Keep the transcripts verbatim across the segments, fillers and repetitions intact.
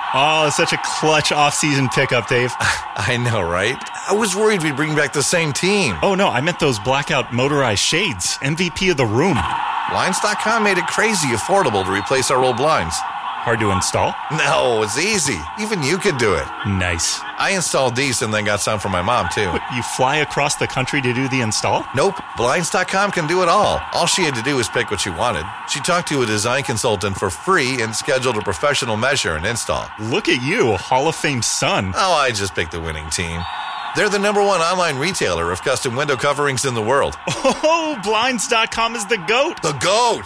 Oh, such a clutch off-season pickup, Dave. I know, right? I was worried we'd bring back the same team. Oh, no, I meant those blackout motorized shades. M V P of the room. Blinds dot com made it crazy affordable to replace our old blinds. Hard to install? No, it's easy. Even you could do it. Nice. I installed these and then got some for my mom, too. What, you fly across the country to do the install? Nope. Blinds dot com can do it all. All she had to do was pick what she wanted. She talked to a design consultant for free and scheduled a professional measure and install. Look at you, Hall of Fame son. Oh, I just picked the winning team. They're the number one online retailer of custom window coverings in the world. Oh, Blinds dot com is the GOAT. The GOAT!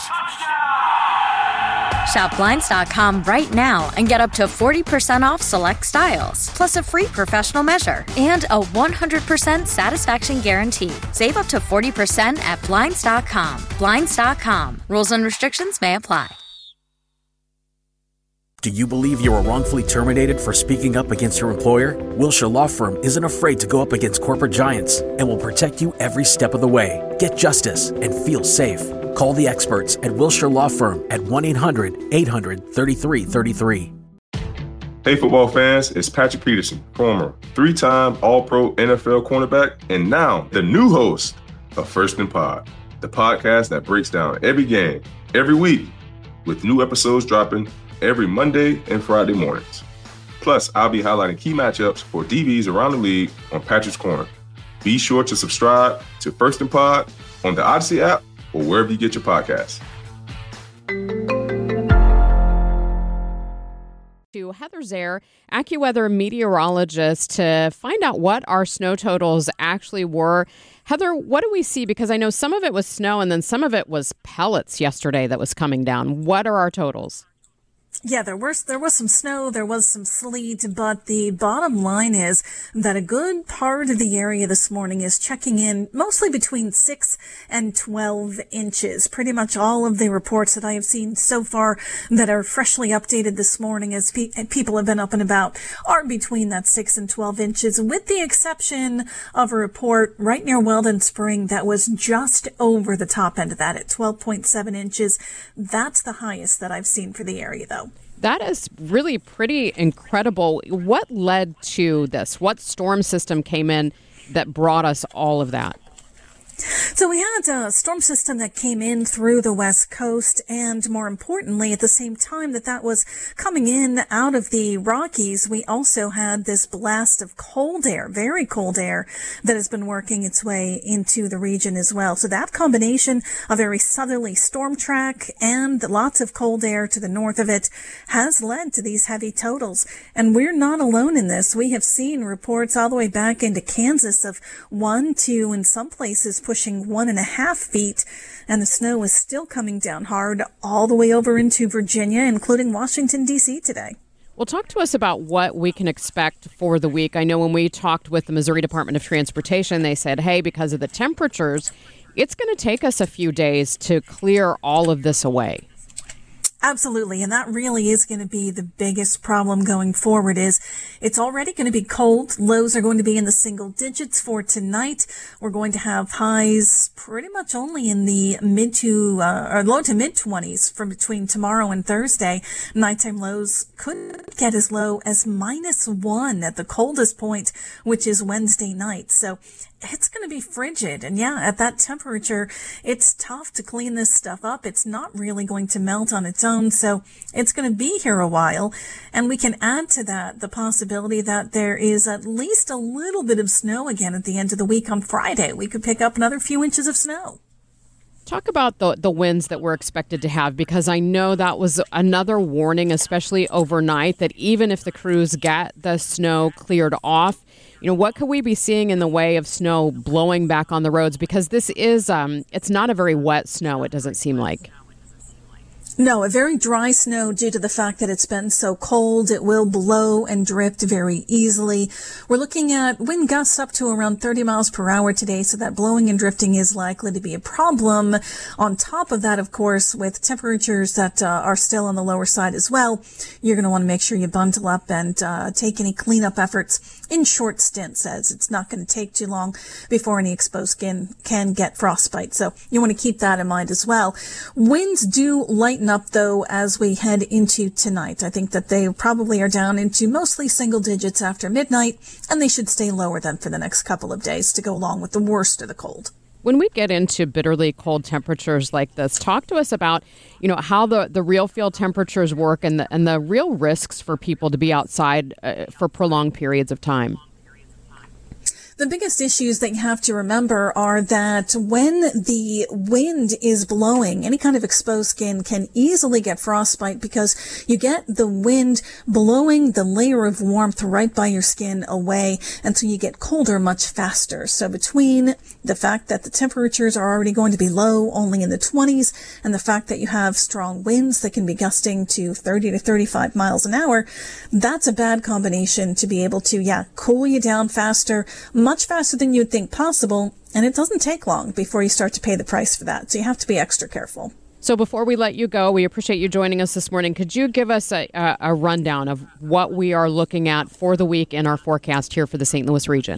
Shop Blinds dot com right now and get up to forty percent off select styles, plus a free professional measure and a one hundred percent satisfaction guarantee. Save up to forty percent at Blinds dot com. Blinds dot com. Rules and restrictions may apply. Do you believe you were wrongfully terminated for speaking up against your employer? Wilshire Law Firm isn't afraid to go up against corporate giants and will protect you every step of the way. Get justice and feel safe. Call the experts at Wilshire Law Firm at one eight hundred eight hundred thirty-three thirty-three. Hey football fans, it's Patrick Peterson, former three-time All-Pro N F L cornerback and now the new host of First and Pod, the podcast that breaks down every game, every week, with new episodes dropping every Monday and Friday mornings. Plus, I'll be highlighting key matchups for D Bs around the league on Patrick's Corner. Be sure to subscribe to First and Pod on the Odyssey app or wherever you get your podcasts. To Heather Zare, AccuWeather meteorologist, to find out what our snow totals actually were. Heather, what do we see? Because I know some of it was snow and then some of it was pellets yesterday that was coming down. What are our totals? Yeah, there was, there was some snow, there was some sleet, but the bottom line is that a good part of the area this morning is checking in mostly between six and twelve inches. Pretty much all of the reports that I have seen so far that are freshly updated this morning as pe- people have been up and about are between that six and twelve inches, with the exception of a report right near Weldon Spring that was just over the top end of that at twelve point seven inches. That's the highest that I've seen for the area, though. That is really pretty incredible. What led to this? What storm system came in that brought us all of that? So we had a storm system that came in through the West Coast, and more importantly, at the same time that that was coming in out of the Rockies, we also had this blast of cold air, very cold air, that has been working its way into the region as well. So that combination, a very southerly storm track and lots of cold air to the north of it, has led to these heavy totals. And we're not alone in this. We have seen reports all the way back into Kansas of one, two, in some places pushing one and a half feet, and the snow is still coming down hard all the way over into Virginia, including Washington, D C today. Well, talk to us about what we can expect for the week. I know when we talked with the Missouri Department of Transportation, they said, hey, because of the temperatures, it's going to take us a few days to clear all of this away. Absolutely. And that really is going to be the biggest problem going forward. Is it's already going to be cold. Lows are going to be in the single digits for tonight. We're going to have highs pretty much only in the mid to, uh, or low to mid twenties from between tomorrow and Thursday. Nighttime lows could get as low as minus one at the coldest point, which is Wednesday night. So it's going to be frigid. And yeah, at that temperature, it's tough to clean this stuff up. It's not really going to melt on its own. So it's going to be here a while. And we can add to that the possibility that there is at least a little bit of snow again at the end of the week on Friday. We could pick up another few inches of snow. Talk about the the winds that we're expected to have, because I know that was another warning, especially overnight, that even if the crews get the snow cleared off, you know, what could we be seeing in the way of snow blowing back on the roads? Because this is, um, it's not a very wet snow, it doesn't seem like. No, a very dry snow due to the fact that it's been so cold. It will blow and drift very easily. We're looking at wind gusts up to around thirty miles per hour today, so that blowing and drifting is likely to be a problem. On top of that, of course, with temperatures that uh, are still on the lower side as well, you're going to want to make sure you bundle up and uh, take any cleanup efforts in short stints, as it's not going to take too long before any exposed skin can get frostbite. So you want to keep that in mind as well. Winds do lighten tighten up, though, as we head into tonight. I think that they probably are down into mostly single digits after midnight, and they should stay lower then for the next couple of days to go along with the worst of the cold. When we get into bitterly cold temperatures like this, talk to us about, you know, how the, the real field temperatures work and the, and the real risks for people to be outside uh, for prolonged periods of time. The biggest issues that you have to remember are that when the wind is blowing, any kind of exposed skin can easily get frostbite because you get the wind blowing the layer of warmth right by your skin away, and so you get colder much faster. So between the fact that the temperatures are already going to be low, only in the twenties, and the fact that you have strong winds that can be gusting to thirty to thirty-five miles an hour, that's a bad combination to be able to, yeah, cool you down faster, much faster than you'd think possible, and it doesn't take long before you start to pay the price for that. So you have to be extra careful. So before we let you go, we appreciate you joining us this morning. Could you give us a, a, a rundown of what we are looking at for the week in our forecast here for the Saint Louis region?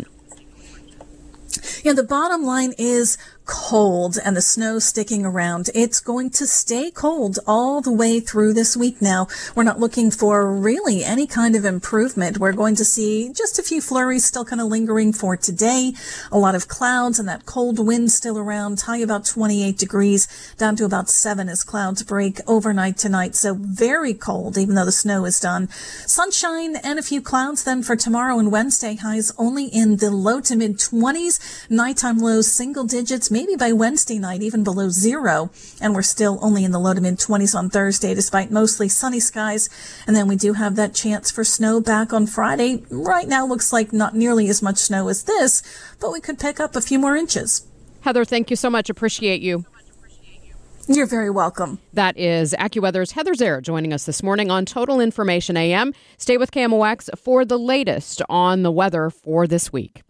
Yeah, the bottom line is cold and the snow sticking around. It's going to stay cold all the way through this week now. We're not looking for really any kind of improvement. We're going to see just a few flurries still kind of lingering for today. A lot of clouds and that cold wind still around, high about twenty-eight degrees, down to about seven as clouds break overnight tonight. So very cold, even though the snow is done. Sunshine and a few clouds then for tomorrow and Wednesday. Highs only in the low to mid twenties. Nighttime lows single digits, maybe by Wednesday night, even below zero. And we're still only in the low to mid twenties on Thursday, despite mostly sunny skies. And then we do have that chance for snow back on Friday. Right now looks like not nearly as much snow as this, but we could pick up a few more inches. Heather, thank you so much. Appreciate you. You're very welcome. That is AccuWeather's Heather Zare joining us this morning on Total Information A M. Stay with K M O X for the latest on the weather for this week.